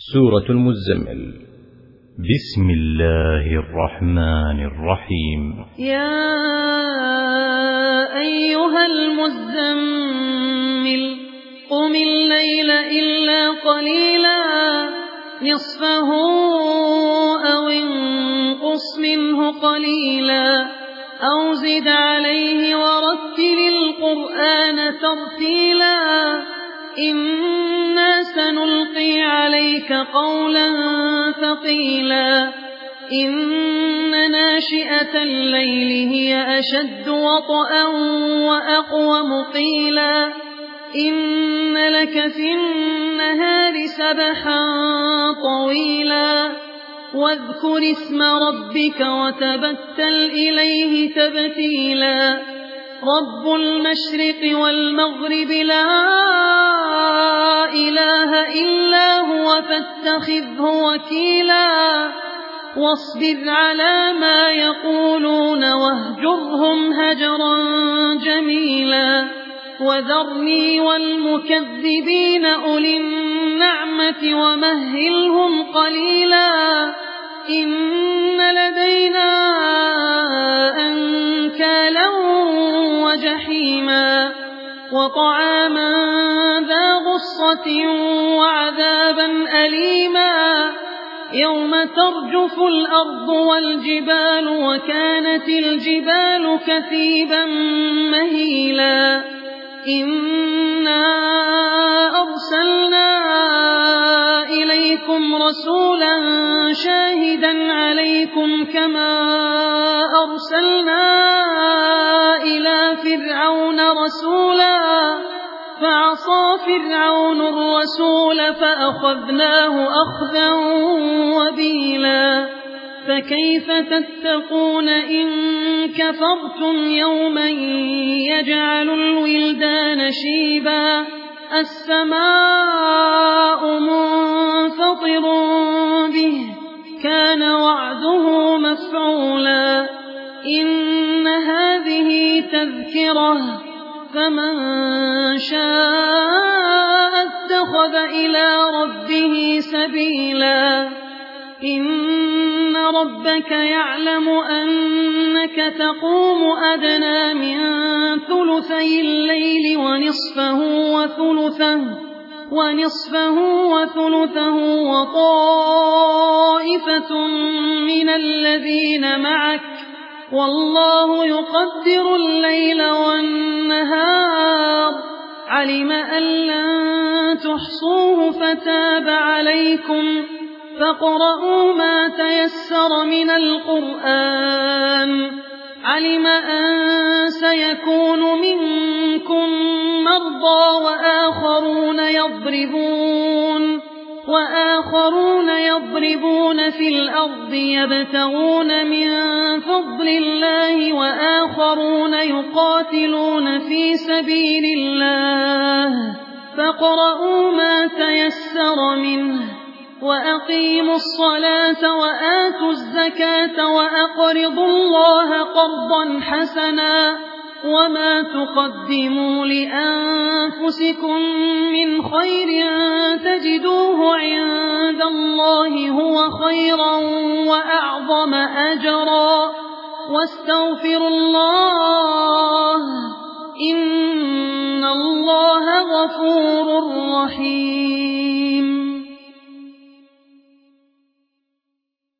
سورة المزمل. بسم الله الرحمن الرحيم. يا أيها المزمل قم الليل إلا قليلا نصفه أو انقص منه قليلا أو زد عليه ورتل القرآن ترتيلا إنا سنلقي عليك قولا ثقيلا إن ناشئة الليل هي أشد وطئا وأقوم قيلا إن لك في النهار سبحا طويلا واذكر اسم ربك وتبتل إليه تبتيلا رب المشرق والمغرب لا إله إلا هو فاتخذه وكيلا واصبر على ما يقولون واهجرهم هجرا جميلا وذرني والمكذبين أولي النعمة ومهلهم قليلا إن لدينا أنكالا وجحيما وطعاما ذا غصة وعذابا أليما يوم ترجف الأرض والجبال وكانت الجبال كثيبا مهيلا إنا أرسلنا إليكم رسولا شاهدا عليكم كما أرسلنا إلى فرعون رسولا فعصى فرعون الرسول فأخذناه أخذا وبيلا فكيف تتقون إن كفرتم يوما يجعل الولدان شيبا السماء منفطر به كان وعده مفعولا إن هذه تذكرة فمن شاء اتخذ إلى ربه سبيلا إن ربك يعلم أنك تقوم أدنى من ثلثي الليل ونصفه وثلثه وطائفة من الذين معك والله يقدر الليل والنهار علم أن لن تحصوه فتاب عليكم فاقرؤوا ما تيسر من القرآن علم أن سيكون منكم مرضى وآخرون يضربون في الأرض يبتغون من فضل الله وآخرون يقاتلون في سبيل الله فاقرؤوا ما تيسر منه وأقيموا الصلاة وآتوا الزكاة وأقرضوا الله قرضا حسنا وما تقدموا لأنفسكم من خير تجدوه عند الله هو خيرا وأعظم أجرا واستغفروا الله إن الله غفور رحيم.